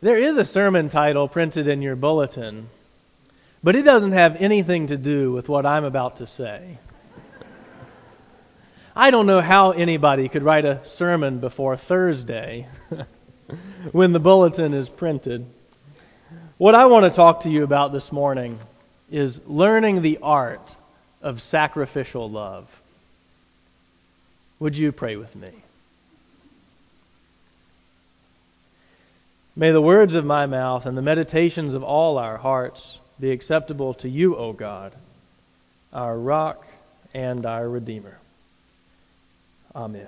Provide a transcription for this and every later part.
There is a sermon title printed in your bulletin, but it doesn't have anything to do with what I'm about to say. I don't know how anybody could write a sermon before Thursday when the bulletin is printed. What I want to talk to you about this morning is learning the art of sacrificial love. Would you pray with me? May the words of my mouth and the meditations of all our hearts be acceptable to you, O God, our rock and our Redeemer. Amen.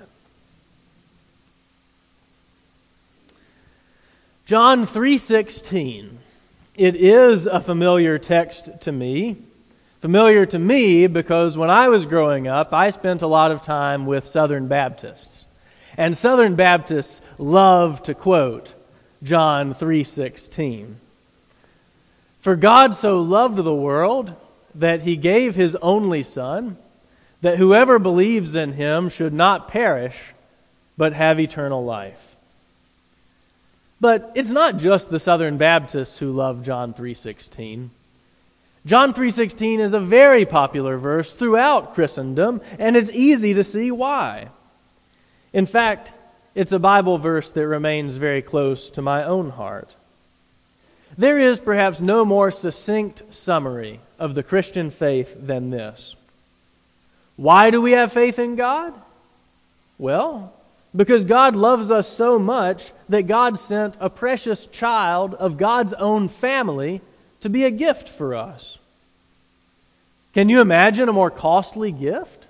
John 3:16. It is a familiar text to me. Familiar to me because when I was growing up, I spent a lot of time with Southern Baptists. And Southern Baptists love to quote John 3:16. For God so loved the world that he gave his only Son, that whoever believes in him should not perish, but have eternal life. But it's not just the Southern Baptists who love John 3:16. John 3:16 is a very popular verse throughout Christendom, and it's easy to see why. In fact, it's a Bible verse that remains very close to my own heart. There is perhaps no more succinct summary of the Christian faith than this. Why do we have faith in God? Well, because God loves us so much that God sent a precious child of God's own family to be a gift for us. Can you imagine a more costly gift?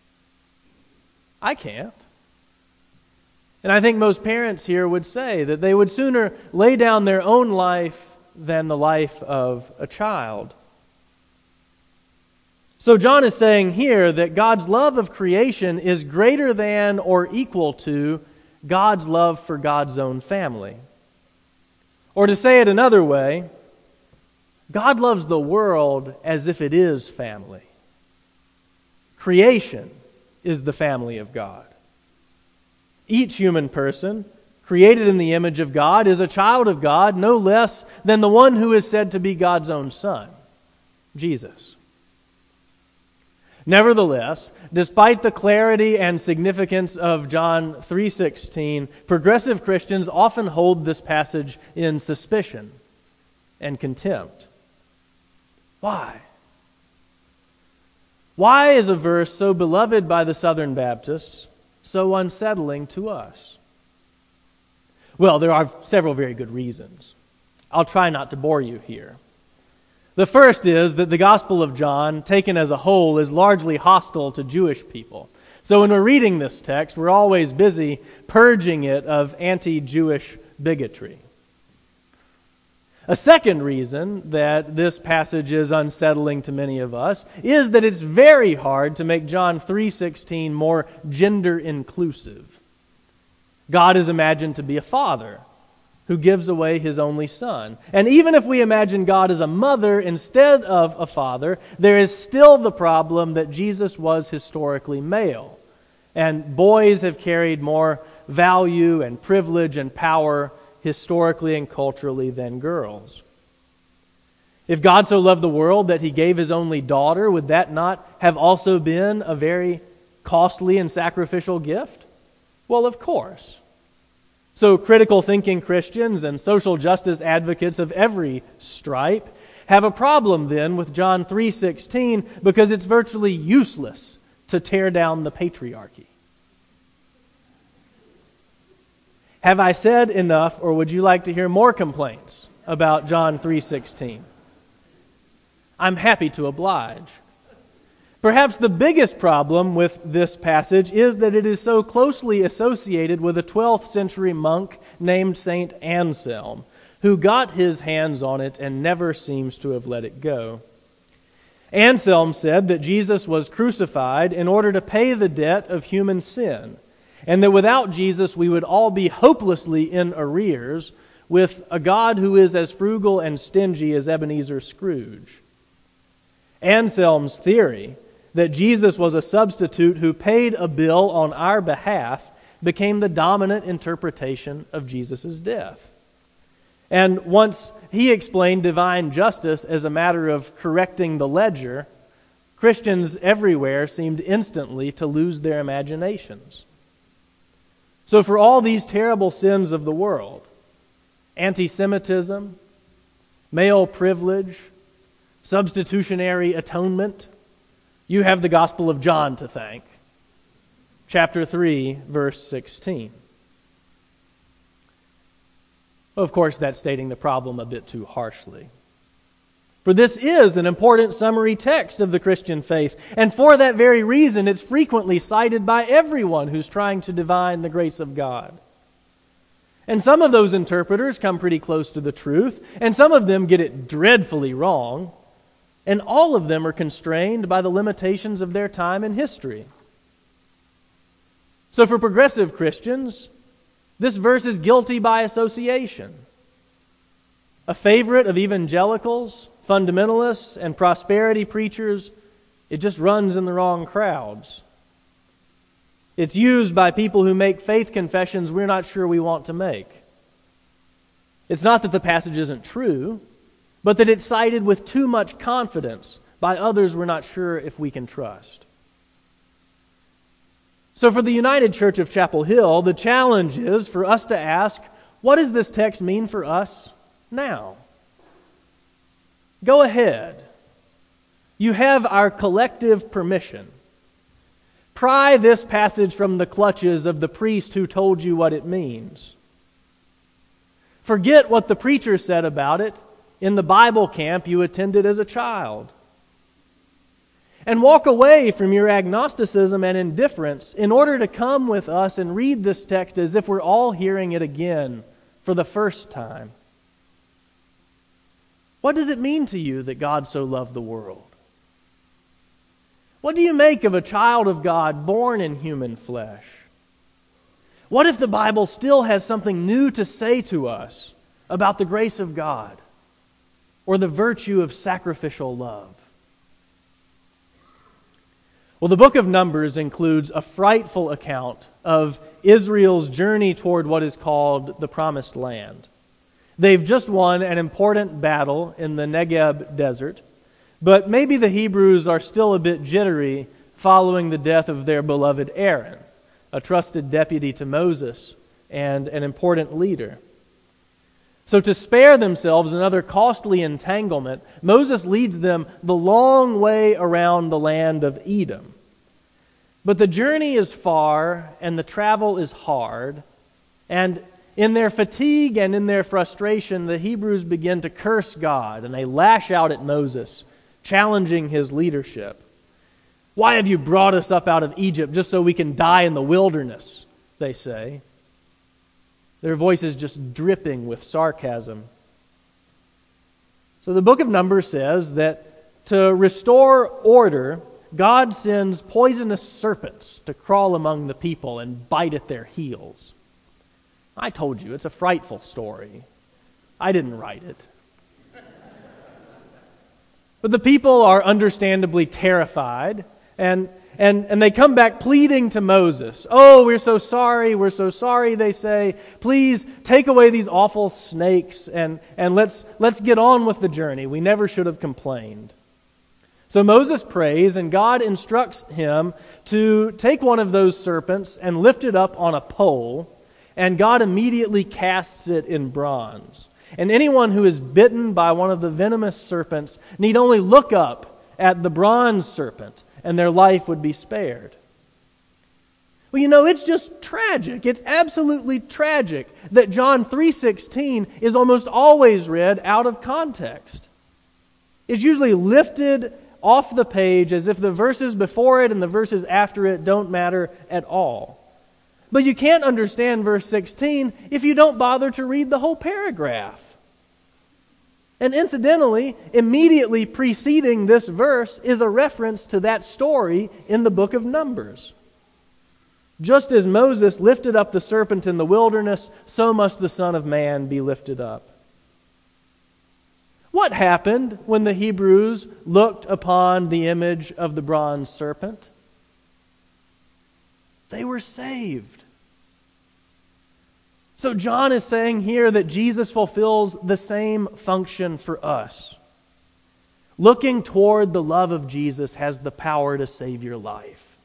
I can't. And I think most parents here would say that they would sooner lay down their own life than the life of a child. So John is saying here that God's love of creation is greater than or equal to God's love for God's own family. Or to say it another way, God loves the world as if it is family. Creation is the family of God. Each human person, created in the image of God, is a child of God no less than the one who is said to be God's own Son, Jesus. Nevertheless, despite the clarity and significance of John 3:16, progressive Christians often hold this passage in suspicion and contempt. Why? Why is a verse so beloved by the Southern Baptists so unsettling to us? Well, there are several very good reasons. I'll try not to bore you here. The first is that the Gospel of John, taken as a whole, is largely hostile to Jewish people. So when we're reading this text, we're always busy purging it of anti-Jewish bigotry. A second reason that this passage is unsettling to many of us is that it's very hard to make John 3:16 more gender inclusive. God is imagined to be a father who gives away his only Son. And even if we imagine God as a mother instead of a father, there is still the problem that Jesus was historically male. And boys have carried more value and privilege and power historically and culturally than girls. If God so loved the world that he gave his only daughter, would that not have also been a very costly and sacrificial gift? Well, of course. So critical thinking Christians and social justice advocates of every stripe have a problem then with John 3:16 because it's virtually useless to tear down the patriarchy. Have I said enough, or would you like to hear more complaints about John 3:16? I'm happy to oblige. Perhaps the biggest problem with this passage is that it is so closely associated with a 12th century monk named Saint Anselm, who got his hands on it and never seems to have let it go. Anselm said that Jesus was crucified in order to pay the debt of human sin, and that without Jesus we would all be hopelessly in arrears with a God who is as frugal and stingy as Ebenezer Scrooge. Anselm's theory that Jesus was a substitute who paid a bill on our behalf became the dominant interpretation of Jesus' death. And once he explained divine justice as a matter of correcting the ledger, Christians everywhere seemed instantly to lose their imaginations. So for all these terrible sins of the world, anti-Semitism, male privilege, substitutionary atonement, you have the Gospel of John to thank. Chapter 3, verse 16. Of course, that's stating the problem a bit too harshly. For this is an important summary text of the Christian faith, and for that very reason, it's frequently cited by everyone who's trying to divine the grace of God. And some of those interpreters come pretty close to the truth, and some of them get it dreadfully wrong, and all of them are constrained by the limitations of their time and history. So for progressive Christians, this verse is guilty by association. A favorite of evangelicals, fundamentalists, and prosperity preachers, it just runs in the wrong crowds. It's used by people who make faith confessions we're not sure we want to make. It's not that the passage isn't true, but that it's cited with too much confidence by others we're not sure if we can trust. So for the United Church of Chapel Hill, the challenge is for us to ask, what does this text mean for us now? Go ahead. You have our collective permission. Pry this passage from the clutches of the priest who told you what it means. Forget what the preacher said about it in the Bible camp you attended as a child. And walk away from your agnosticism and indifference in order to come with us and read this text as if we're all hearing it again for the first time. What does it mean to you that God so loved the world? What do you make of a child of God born in human flesh? What if the Bible still has something new to say to us about the grace of God or the virtue of sacrificial love? Well, the book of Numbers includes a frightful account of Israel's journey toward what is called the Promised Land. They've just won an important battle in the Negev desert, but maybe the Hebrews are still a bit jittery following the death of their beloved Aaron, a trusted deputy to Moses and an important leader. So to spare themselves another costly entanglement, Moses leads them the long way around the land of Edom. But the journey is far and the travel is hard, and in their fatigue and in their frustration, the Hebrews begin to curse God, and they lash out at Moses, challenging his leadership. Why have you brought us up out of Egypt just so we can die in the wilderness, they say. Their voices just dripping with sarcasm. So the book of Numbers says that to restore order, God sends poisonous serpents to crawl among the people and bite at their heels. I told you, it's a frightful story. I didn't write it. But the people are understandably terrified, and they come back pleading to Moses. Oh, we're so sorry, they say. Please take away these awful snakes and let's get on with the journey. We never should have complained. So Moses prays, and God instructs him to take one of those serpents and lift it up on a pole, and God immediately casts it in bronze. And anyone who is bitten by one of the venomous serpents need only look up at the bronze serpent, and their life would be spared. Well, you know, it's just tragic. It's absolutely tragic that John 3:16 is almost always read out of context. It's usually lifted off the page as if the verses before it and the verses after it don't matter at all. But you can't understand verse 16 if you don't bother to read the whole paragraph. And incidentally, immediately preceding this verse is a reference to that story in the book of Numbers. Just as Moses lifted up the serpent in the wilderness, so must the Son of Man be lifted up. What happened when the Hebrews looked upon the image of the bronze serpent? They were saved. So John is saying here that Jesus fulfills the same function for us. Looking toward the love of Jesus has the power to save your life.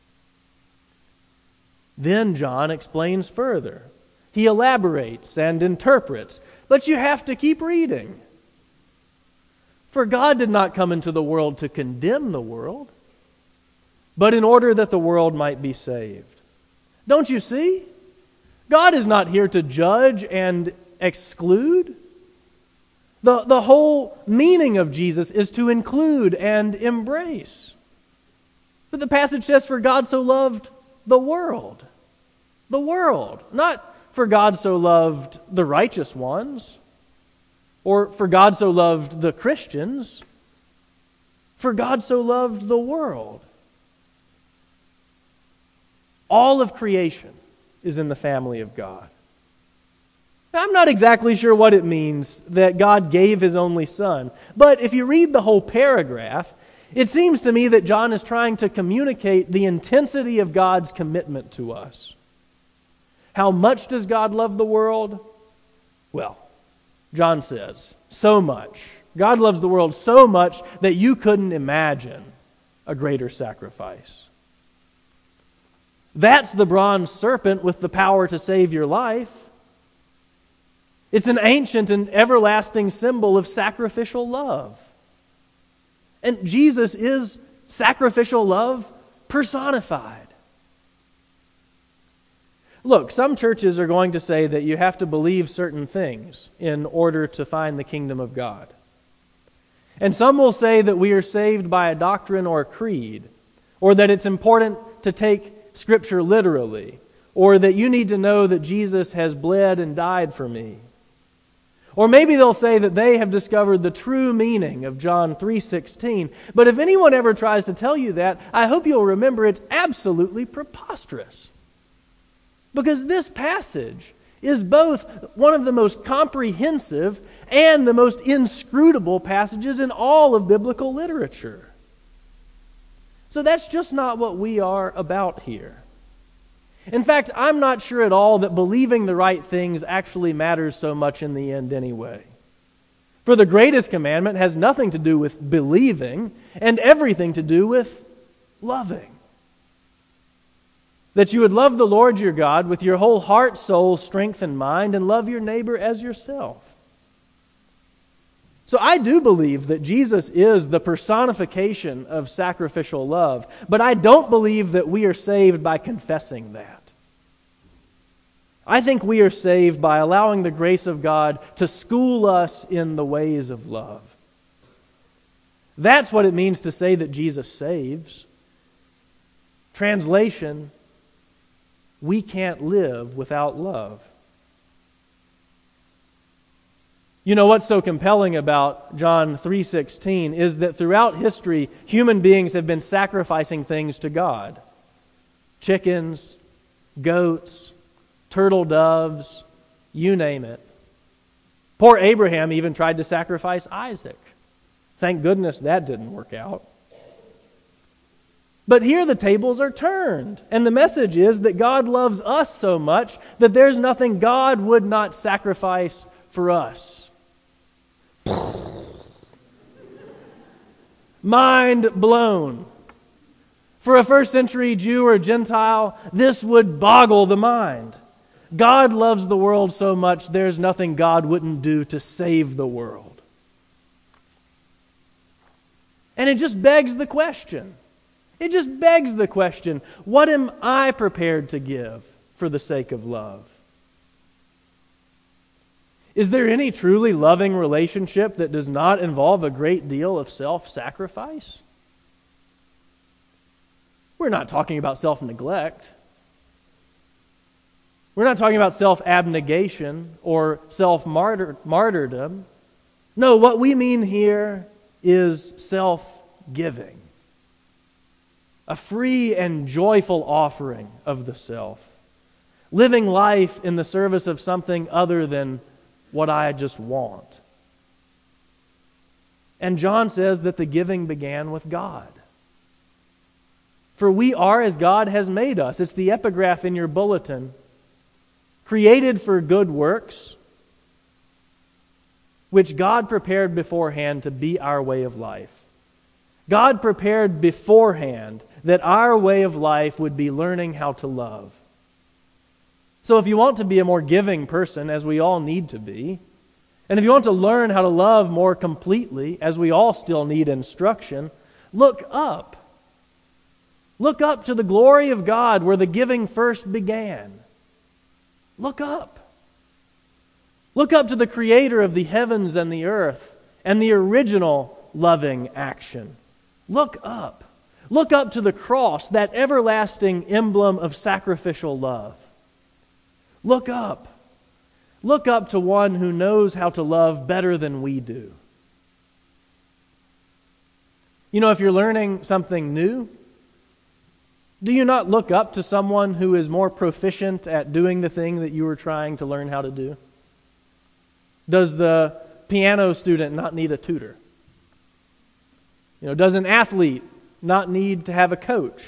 Then John explains further. He elaborates and interprets, but you have to keep reading. For God did not come into the world to condemn the world, but in order that the world might be saved. Don't you see? God is not here to judge and exclude. The whole meaning of Jesus is to include and embrace. But the passage says, for God so loved the world. The world. Not for God so loved the righteous ones, or for God so loved the Christians. For God so loved the world. All of creation is in the family of God. Now, I'm not exactly sure what it means that God gave His only Son, but if you read the whole paragraph, it seems to me that John is trying to communicate the intensity of God's commitment to us. How much does God love the world? Well, John says, so much. God loves the world so much that you couldn't imagine a greater sacrifice. That's the bronze serpent with the power to save your life. It's an ancient and everlasting symbol of sacrificial love. And Jesus is sacrificial love personified. Look, some churches are going to say that you have to believe certain things in order to find the kingdom of God. And some will say that we are saved by a doctrine or a creed, or that it's important to take Scripture literally, or that you need to know that Jesus has bled and died for me. Or maybe they'll say that they have discovered the true meaning of John 3:16. But if anyone ever tries to tell you that, I hope you'll remember it's absolutely preposterous. Because this passage is both one of the most comprehensive and the most inscrutable passages in all of biblical literature. So that's just not what we are about here. In fact, I'm not sure at all that believing the right things actually matters so much in the end anyway. For the greatest commandment has nothing to do with believing and everything to do with loving. That you would love the Lord your God with your whole heart, soul, strength, and mind, and love your neighbor as yourself. So I do believe that Jesus is the personification of sacrificial love, but I don't believe that we are saved by confessing that. I think we are saved by allowing the grace of God to school us in the ways of love. That's what it means to say that Jesus saves. Translation, we can't live without love. You know what's so compelling about John 3:16 is that throughout history, human beings have been sacrificing things to God. Chickens, goats, turtle doves, you name it. Poor Abraham even tried to sacrifice Isaac. Thank goodness that didn't work out. But here the tables are turned, and the message is that God loves us so much that there's nothing God would not sacrifice for us. Mind blown. For a first century Jew or Gentile, this would boggle the mind. God loves the world so much, there's nothing God wouldn't do to save the world. And it just begs the question. It just begs the question, what am I prepared to give for the sake of love? Is there any truly loving relationship that does not involve a great deal of self-sacrifice? We're not talking about self-neglect. We're not talking about self-abnegation or self-martyrdom. No, what we mean here is self-giving. A free and joyful offering of the self. Living life in the service of something other than what I just want. And John says that the giving began with God. For we are as God has made us. It's the epigraph in your bulletin. created for good works, which God prepared beforehand to be our way of life. God prepared beforehand that our way of life would be learning how to love. So if you want to be a more giving person, as we all need to be, and if you want to learn how to love more completely, as we all still need instruction, look up. Look up to the glory of God where the giving first began. Look up. Look up to the Creator of the heavens and the earth and the original loving action. Look up. Look up to the cross, that everlasting emblem of sacrificial love. Look up. Look up to one who knows how to love better than we do. You know, if you're learning something new, do you not look up to someone who is more proficient at doing the thing that you were trying to learn how to do? Does the piano student not need a tutor? Does an athlete not need to have a coach?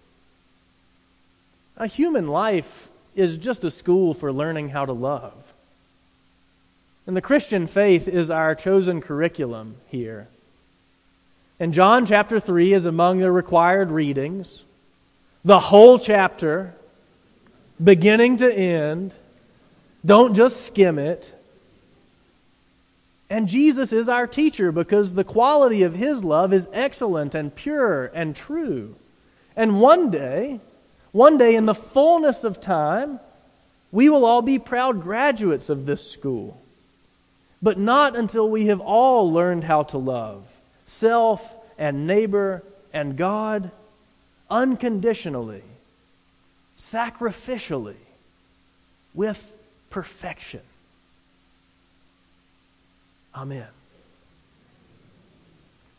A human life is just a school for learning how to love. And the Christian faith is our chosen curriculum here. And John chapter 3 is among the required readings. The whole chapter, beginning to end. Don't just skim it. And Jesus is our teacher because the quality of His love is excellent and pure and true. And one day in the fullness of time, we will all be proud graduates of this school. But not until we have all learned how to love self and neighbor and God unconditionally, sacrificially, with perfection. Amen.